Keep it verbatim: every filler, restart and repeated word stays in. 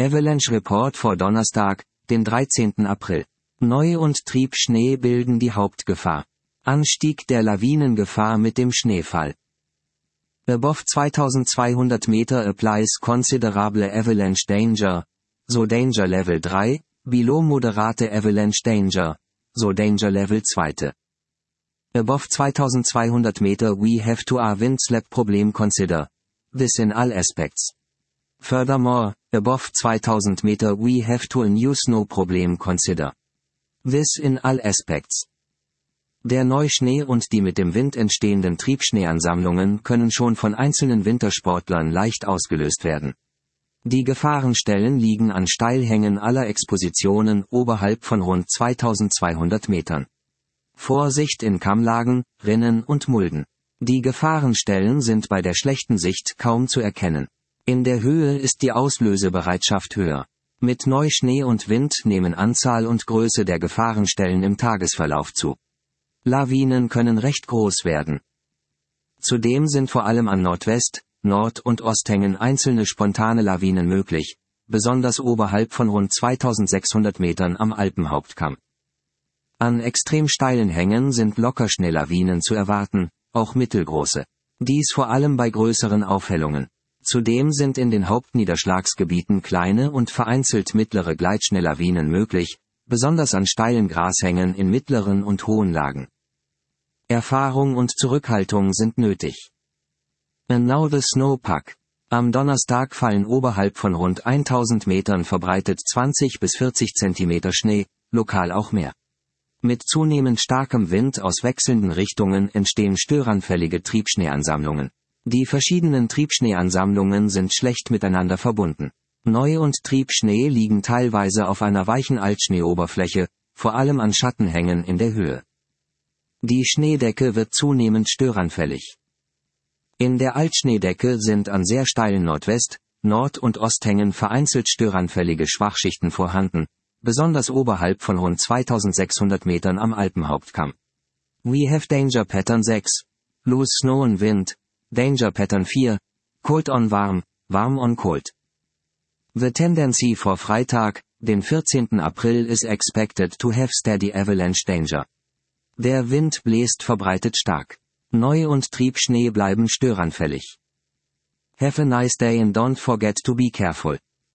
Avalanche Report vor Donnerstag, den dreizehnten April. Neu- und Triebschnee bilden die Hauptgefahr. Anstieg der Lawinengefahr mit dem Schneefall. Above zweitausendzweihundert Meter applies considerable avalanche danger, so Danger Level drei, below moderate avalanche danger, so Danger Level zwei. Above zweitausendzweihundert Meter we have to a wind slap problem consider. This in all aspects. Furthermore, above zweitausend Meter we have to a new snow problem consider. This in all aspects. Der Neuschnee und die mit dem Wind entstehenden Triebschneeansammlungen können schon von einzelnen Wintersportlern leicht ausgelöst werden. Die Gefahrenstellen liegen an Steilhängen aller Expositionen oberhalb von rund zweitausendzweihundert Metern. Vorsicht in Kammlagen, Rinnen und Mulden. Die Gefahrenstellen sind bei der schlechten Sicht kaum zu erkennen. In der Höhe ist die Auslösebereitschaft höher. Mit Neuschnee und Wind nehmen Anzahl und Größe der Gefahrenstellen im Tagesverlauf zu. Lawinen können recht groß werden. Zudem sind vor allem an Nordwest-, Nord- und Osthängen einzelne spontane Lawinen möglich, besonders oberhalb von rund zweitausendsechshundert Metern am Alpenhauptkamm. An extrem steilen Hängen sind Lockerschneelawinen zu erwarten, auch mittelgroße. Dies vor allem bei größeren Aufhellungen. Zudem sind in den Hauptniederschlagsgebieten kleine und vereinzelt mittlere Gleitschneelawinen möglich, besonders an steilen Grashängen in mittleren und hohen Lagen. Erfahrung und Zurückhaltung sind nötig. And now the snowpack. Am Donnerstag fallen oberhalb von rund tausend Metern verbreitet zwanzig bis vierzig Zentimeter Schnee, lokal auch mehr. Mit zunehmend starkem Wind aus wechselnden Richtungen entstehen störanfällige Triebschneeansammlungen. Die verschiedenen Triebschneeansammlungen sind schlecht miteinander verbunden. Neu- und Triebschnee liegen teilweise auf einer weichen Altschneeoberfläche, vor allem an Schattenhängen in der Höhe. Die Schneedecke wird zunehmend störanfällig. In der Altschneedecke sind an sehr steilen Nordwest-, Nord- und Osthängen vereinzelt störanfällige Schwachschichten vorhanden, besonders oberhalb von rund zweitausendsechshundert Metern am Alpenhauptkamm. We have Danger Pattern sechs, Loose Snow and Wind, Danger Pattern vier, Cold on Warm, Warm on Cold. The tendency for Freitag, den vierzehnten April is expected to have steady avalanche danger. Der Wind bläst verbreitet stark. Neu- und Triebschnee bleiben störanfällig. Have a nice day and don't forget to be careful.